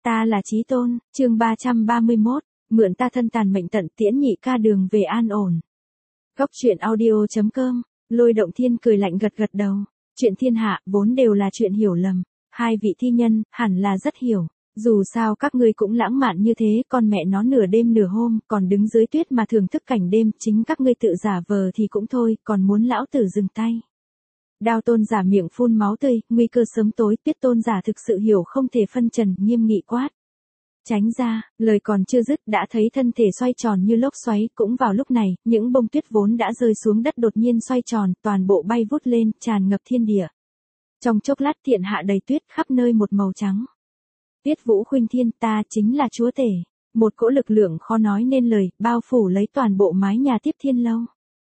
Ta là Chí Tôn, chương 331, mượn ta thân tàn mệnh tận tiễn nhị ca đường về an ổn. Góc truyện audio.com, Lôi Động Thiên cười lạnh gật gật đầu. Chuyện thiên hạ vốn đều là chuyện hiểu lầm. Hai vị thi nhân hẳn là rất hiểu. Dù sao các ngươi cũng lãng mạn như thế, con mẹ nó nửa đêm nửa hôm còn đứng dưới tuyết mà thưởng thức cảnh đêm, chính các ngươi tự giả vờ thì cũng thôi, còn muốn lão tử dừng tay. Đao Tôn giả miệng phun máu tươi, nguy cơ sớm tối, Tuyết Tôn giả thực sự hiểu không thể phân trần, nghiêm nghị quát. Tránh ra, lời còn chưa dứt đã thấy thân thể xoay tròn như lốc xoáy, cũng vào lúc này, những bông tuyết vốn đã rơi xuống đất đột nhiên xoay tròn, toàn bộ bay vút lên, tràn ngập thiên địa. Trong chốc lát thiện hạ đầy tuyết, khắp nơi một màu trắng. Tuyết Vũ Khuynh Thiên, ta chính là chúa tể. Một cỗ lực lượng khó nói nên lời, bao phủ lấy toàn bộ mái nhà Tiếp Thiên lâu.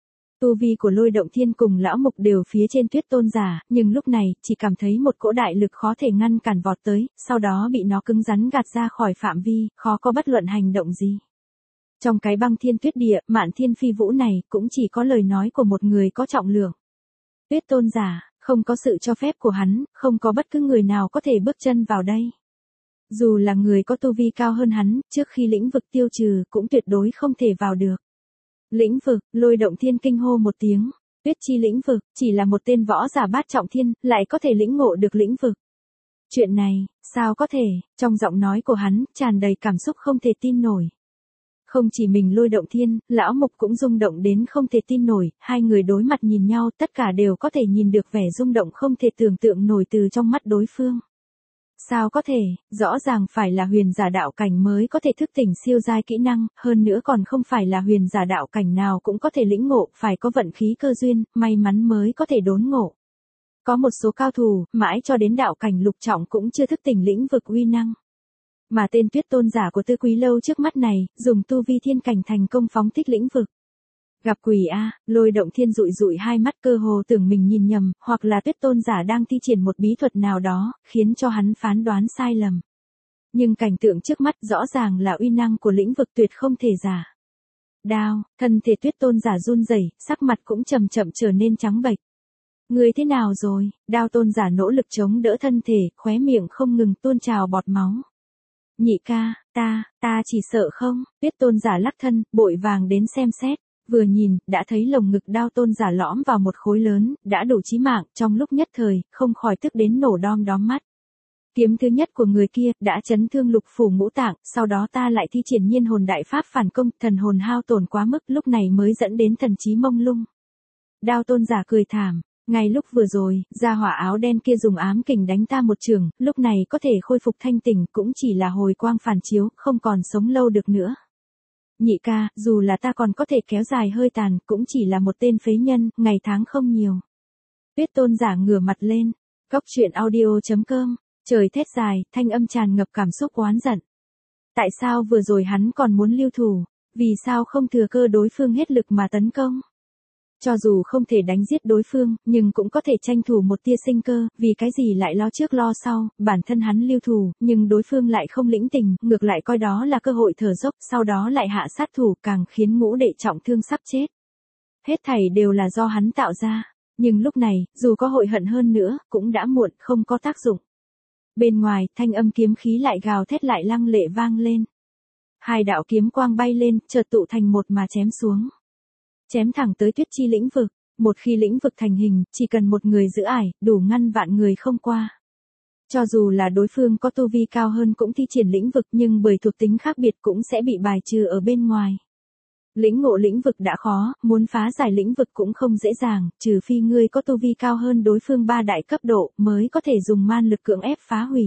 Tu vi của Lôi Động Thiên cùng lão mục đều phía trên Tuyết Tôn giả, nhưng lúc này, chỉ cảm thấy một cỗ đại lực khó thể ngăn cản vọt tới, sau đó bị nó cứng rắn gạt ra khỏi phạm vi, khó có bất luận hành động gì. Trong cái băng thiên tuyết địa, Mạn Thiên Phi Vũ này, cũng chỉ có lời nói của một người có trọng lượng. Tuyết Tôn giả, không có sự cho phép của hắn, không có bất cứ người nào có thể bước chân vào đây. Dù là người có tu vi cao hơn hắn, trước khi lĩnh vực tiêu trừ, cũng tuyệt đối không thể vào được. Lĩnh vực, Lôi Động Thiên kinh hô một tiếng. Tuyết chi lĩnh vực, chỉ là một tên võ giả bát trọng thiên, lại có thể lĩnh ngộ được lĩnh vực. Chuyện này, sao có thể, trong giọng nói của hắn, tràn đầy cảm xúc không thể tin nổi. Không chỉ mình Lôi Động Thiên, lão mục cũng rung động đến không thể tin nổi, hai người đối mặt nhìn nhau tất cả đều có thể nhìn được vẻ rung động không thể tưởng tượng nổi từ trong mắt đối phương. Sao có thể, rõ ràng phải là huyền giả đạo cảnh mới có thể thức tỉnh siêu giai kỹ năng, hơn nữa còn không phải là huyền giả đạo cảnh nào cũng có thể lĩnh ngộ, phải có vận khí cơ duyên, may mắn mới có thể đốn ngộ. Có một số cao thủ, mãi cho đến đạo cảnh lục trọng cũng chưa thức tỉnh lĩnh vực uy năng. Mà tên Tuyết Tôn giả của Tư Quý Lâu trước mắt này, dùng tu vi thiên cảnh thành công phóng thích lĩnh vực. Gặp quỷ a, Lôi Động Thiên dụi dụi hai mắt cơ hồ tưởng mình nhìn nhầm, hoặc là Tuyết Tôn giả đang thi triển một bí thuật nào đó, khiến cho hắn phán đoán sai lầm. Nhưng cảnh tượng trước mắt rõ ràng là uy năng của lĩnh vực tuyệt không thể giả. Đao, thân thể Tuyết Tôn giả run rẩy, sắc mặt cũng chậm chậm trở nên trắng bệch. Người thế nào rồi? Đao Tôn giả nỗ lực chống đỡ thân thể, khóe miệng không ngừng tuôn trào bọt máu. Nhị ca, ta chỉ sợ không? Tuyết Tôn giả lắc thân, vội vàng đến xem xét. Vừa nhìn, đã thấy lồng ngực Đao Tôn giả lõm vào một khối lớn, đã đủ chí mạng, trong lúc nhất thời, không khỏi tức đến nổ đom đóm mắt. Kiếm thứ nhất của người kia, đã chấn thương lục phủ ngũ tạng, sau đó ta lại thi triển nhiên hồn đại pháp phản công, thần hồn hao tổn quá mức, lúc này mới dẫn đến thần trí mông lung. Đao Tôn giả cười thảm, ngay lúc vừa rồi, gia hỏa áo đen kia dùng ám kình đánh ta một trường, lúc này có thể khôi phục thanh tỉnh, cũng chỉ là hồi quang phản chiếu, không còn sống lâu được nữa. Nhị ca, dù là ta còn có thể kéo dài hơi tàn, cũng chỉ là một tên phế nhân, ngày tháng không nhiều. Tuyết Tôn giả ngửa mặt lên. Góc truyện audio.com, trời thét dài, thanh âm tràn ngập cảm xúc oán giận. Tại sao vừa rồi hắn còn muốn lưu thủ? Vì sao không thừa cơ đối phương hết lực mà tấn công? Cho dù không thể đánh giết đối phương, nhưng cũng có thể tranh thủ một tia sinh cơ, vì cái gì lại lo trước lo sau, bản thân hắn lưu thủ, nhưng đối phương lại không lĩnh tình, ngược lại coi đó là cơ hội thở dốc, sau đó lại hạ sát thủ, càng khiến ngũ đệ trọng thương sắp chết. Hết thảy đều là do hắn tạo ra, nhưng lúc này, dù có hội hận hơn nữa, cũng đã muộn, không có tác dụng. Bên ngoài, thanh âm kiếm khí lại gào thét lại lăng lệ vang lên. Hai đạo kiếm quang bay lên, chợt tụ thành một mà chém xuống. Chém thẳng tới tuyết chi lĩnh vực, một khi lĩnh vực thành hình, chỉ cần một người giữ ải, đủ ngăn vạn người không qua. Cho dù là đối phương có tu vi cao hơn cũng thi triển lĩnh vực nhưng bởi thuộc tính khác biệt cũng sẽ bị bài trừ ở bên ngoài. Lĩnh ngộ lĩnh vực đã khó, muốn phá giải lĩnh vực cũng không dễ dàng, trừ phi ngươi có tu vi cao hơn đối phương 3 đại cấp độ mới có thể dùng man lực cưỡng ép phá hủy.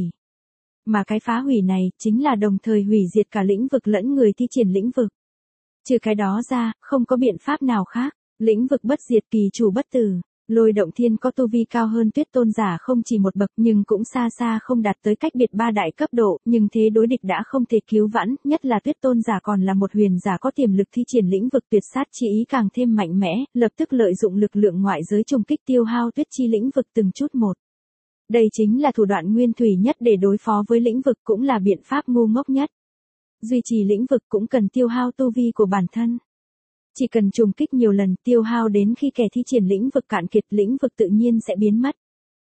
Mà cái phá hủy này chính là đồng thời hủy diệt cả lĩnh vực lẫn người thi triển lĩnh vực. Trừ cái đó ra, không có biện pháp nào khác. Lĩnh vực bất diệt kỳ chủ bất tử. Lôi Động Thiên có tu vi cao hơn Tuyết Tôn giả không chỉ một bậc nhưng cũng xa xa không đạt tới cách biệt 3 đại cấp độ, nhưng thế đối địch đã không thể cứu vãn, nhất là Tuyết Tôn giả còn là một huyền giả có tiềm lực thi triển lĩnh vực tuyệt sát chi ý càng thêm mạnh mẽ, lập tức lợi dụng lực lượng ngoại giới trùng kích tiêu hao tuyết chi lĩnh vực từng chút một. Đây chính là thủ đoạn nguyên thủy nhất để đối phó với lĩnh vực, cũng là biện pháp ngu ngốc nhất. Duy trì lĩnh vực cũng cần tiêu hao tu vi của bản thân. Chỉ cần trùng kích nhiều lần, tiêu hao đến khi kẻ thi triển lĩnh vực cạn kiệt, lĩnh vực tự nhiên sẽ biến mất.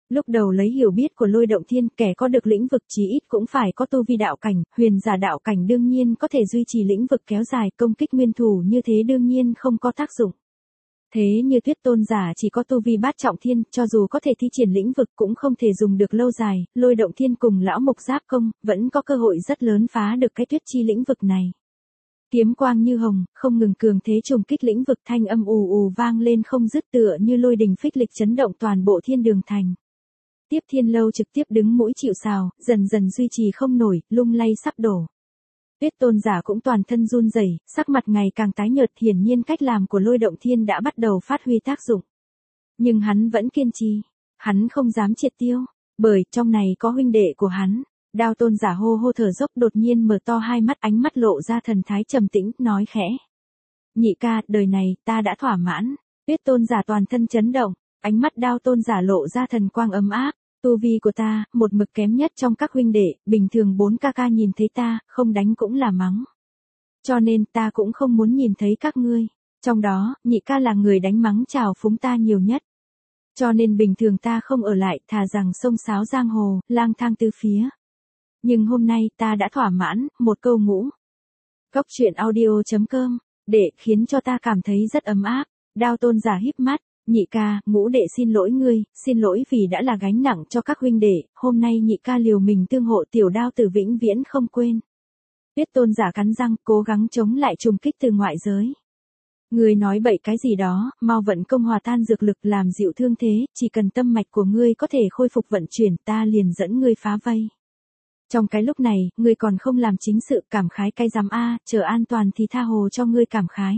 Lúc đầu lấy hiểu biết của Lôi Động Thiên, kẻ có được lĩnh vực chí ít cũng phải có tu vi đạo cảnh, huyền giả đạo cảnh đương nhiên có thể duy trì lĩnh vực kéo dài, công kích nguyên thủ như thế đương nhiên không có tác dụng. Thế như Tuyết Tôn giả chỉ có tu vi bát trọng thiên, cho dù có thể thi triển lĩnh vực cũng không thể dùng được lâu dài, Lôi Động Thiên cùng lão mục giáp công, vẫn có cơ hội rất lớn phá được cái tuyết chi lĩnh vực này. Kiếm quang như hồng, không ngừng cường thế trùng kích lĩnh vực, thanh âm ù ù vang lên không dứt, tựa như lôi đình phích lịch chấn động toàn bộ thiên đường thành. Tiếp Thiên Lâu trực tiếp đứng mũi chịu sào, dần dần duy trì không nổi, lung lay sắp đổ. Tuyết Tôn giả cũng toàn thân run rẩy, sắc mặt ngày càng tái nhợt, hiển nhiên cách làm của Lôi Động Thiên đã bắt đầu phát huy tác dụng. Nhưng hắn vẫn kiên trì, hắn không dám triệt tiêu, bởi trong này có huynh đệ của hắn. Đao Tôn giả hô hô thở dốc, đột nhiên mở to hai mắt, ánh mắt lộ ra thần thái trầm tĩnh, nói khẽ: "Nhị ca, đời này ta đã thỏa mãn." Tuyết Tôn giả toàn thân chấn động, ánh mắt Đao Tôn giả lộ ra thần quang ấm áp. Tu vi của ta, một mực kém nhất trong các huynh đệ, bình thường 4 ca nhìn thấy ta, không đánh cũng là mắng. Cho nên ta cũng không muốn nhìn thấy các ngươi. Trong đó, nhị ca là người đánh mắng trào phúng ta nhiều nhất. Cho nên bình thường ta không ở lại, thà rằng xông xáo giang hồ, lang thang tứ phía. Nhưng hôm nay ta đã thỏa mãn, một câu ngũ. Cốc truyện audio.com, để khiến cho ta cảm thấy rất ấm áp. Đao Tôn giả híp mắt: "Nhị ca, ngũ đệ xin lỗi ngươi, xin lỗi vì đã là gánh nặng cho các huynh đệ, hôm nay nhị ca liều mình tương hộ, tiểu đao tử vĩnh viễn không quên." Tuyết Tôn giả cắn răng, cố gắng chống lại trùng kích từ ngoại giới. "Ngươi nói bậy cái gì đó, mau vận công hòa tan dược lực làm dịu thương thế, chỉ cần tâm mạch của ngươi có thể khôi phục vận chuyển, ta liền dẫn ngươi phá vây. Trong cái lúc này, ngươi còn không làm chính sự, cảm khái cái dám a, chờ an toàn thì tha hồ cho ngươi cảm khái."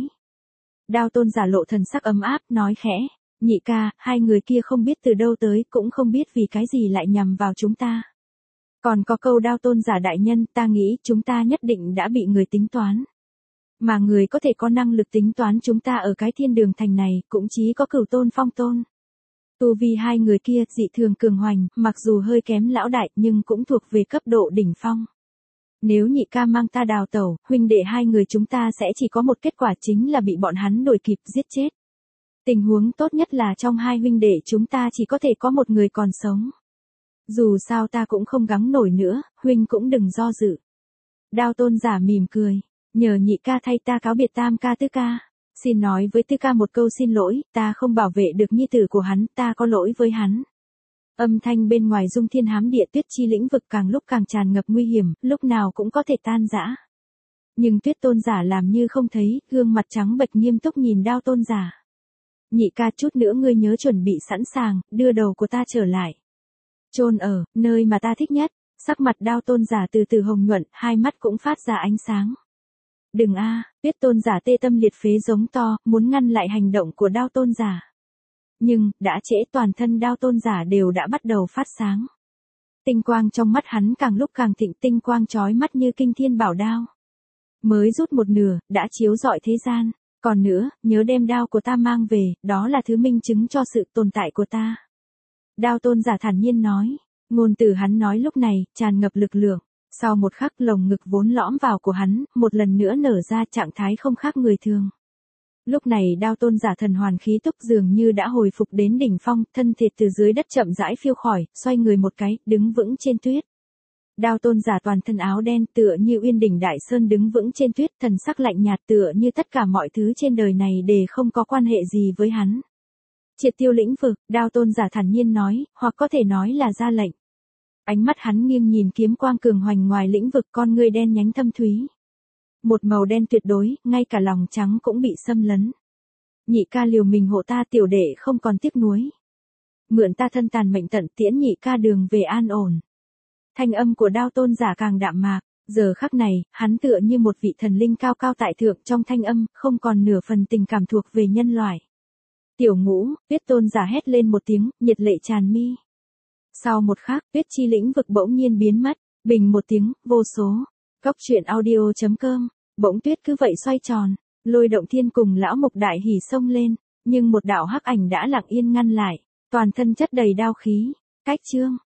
Đao Tôn giả lộ thần sắc ấm áp, nói khẽ: "Nhị ca, hai người kia không biết từ đâu tới, cũng không biết vì cái gì lại nhằm vào chúng ta. Còn có câu Đao Tôn giả đại nhân, ta nghĩ chúng ta nhất định đã bị người tính toán. Mà người có thể có năng lực tính toán chúng ta ở cái thiên đường thành này, cũng chỉ có Cửu Tôn Phong Tôn. Tu vi hai người kia dị thường cường hoành, mặc dù hơi kém lão đại nhưng cũng thuộc về cấp độ đỉnh phong. Nếu nhị ca mang ta đào tẩu, huynh đệ hai người chúng ta sẽ chỉ có một kết quả, chính là bị bọn hắn đuổi kịp giết chết. Tình huống tốt nhất là trong hai huynh đệ chúng ta chỉ có thể có một người còn sống. Dù sao ta cũng không gắng nổi nữa, huynh cũng đừng do dự." Đao Tôn giả mỉm cười: "Nhờ nhị ca thay ta cáo biệt tam ca tứ ca. Xin nói với tứ ca một câu xin lỗi, ta không bảo vệ được nhi tử của hắn, ta có lỗi với hắn." Âm thanh bên ngoài dung thiên hám địa, tuyết chi lĩnh vực càng lúc càng tràn ngập nguy hiểm, lúc nào cũng có thể tan rã. Nhưng Tuyết Tôn giả làm như không thấy, gương mặt trắng bệch nghiêm túc nhìn Đao Tôn giả. "Nhị ca, chút nữa ngươi nhớ chuẩn bị sẵn sàng, đưa đầu của ta trở lại. Chôn ở nơi mà ta thích nhất." Sắc mặt Đao Tôn giả từ từ hồng nhuận, hai mắt cũng phát ra ánh sáng. "Đừng a!" Tuyết Tôn giả tê tâm liệt phế giống to, muốn ngăn lại hành động của Đao Tôn giả. Nhưng, đã trễ, toàn thân Đao Tôn giả đều đã bắt đầu phát sáng. Tinh quang trong mắt hắn càng lúc càng thịnh, tinh quang chói mắt như kinh thiên bảo đao. Mới rút một nửa, đã chiếu rọi thế gian. "Còn nữa, nhớ đem đao của ta mang về, đó là thứ minh chứng cho sự tồn tại của ta." Đao Tôn giả thản nhiên nói. Ngôn từ hắn nói lúc này, tràn ngập lực lượng. Sau một khắc, lồng ngực vốn lõm vào của hắn, một lần nữa nở ra, trạng thái không khác người thường. Lúc này Đao Tôn giả thần hoàn khí túc dường như đã hồi phục đến đỉnh phong, thân thể từ dưới đất chậm rãi phiêu khỏi, xoay người một cái, đứng vững trên tuyết. Đao Tôn giả toàn thân áo đen, tựa như uyên đỉnh đại sơn đứng vững trên tuyết, thần sắc lạnh nhạt, tựa như tất cả mọi thứ trên đời này đều không có quan hệ gì với hắn. "Triệt tiêu lĩnh vực." Đao Tôn giả thản nhiên nói, hoặc có thể nói là ra lệnh. Ánh mắt hắn nghiêng nhìn kiếm quang cường hoành ngoài lĩnh vực, con ngươi đen nhánh thâm thúy. Một màu đen tuyệt đối, ngay cả lòng trắng cũng bị xâm lấn. "Nhị ca liều mình hộ ta, tiểu đệ không còn tiếc nuối. Mượn ta thân tàn mệnh tận, tiễn nhị ca đường về an ổn." Thanh âm của Đao Tôn giả càng đạm mạc, giờ khắc này, hắn tựa như một vị thần linh cao cao tại thượng, trong thanh âm, không còn nửa phần tình cảm thuộc về nhân loại. "Tiểu Ngũ!" Tuyết Tôn giả hét lên một tiếng, nhiệt lệ tràn mi. Sau một khắc, tuyết chi lĩnh vực bỗng nhiên biến mất, bình một tiếng, vô số. Cốc truyện audio.com, bỗng tuyết cứ vậy xoay tròn, Lôi Động Thiên cùng lão mục đại hỉ xông lên, nhưng một đạo hắc ảnh đã lặng yên ngăn lại, toàn thân chất đầy đao khí. Cách chương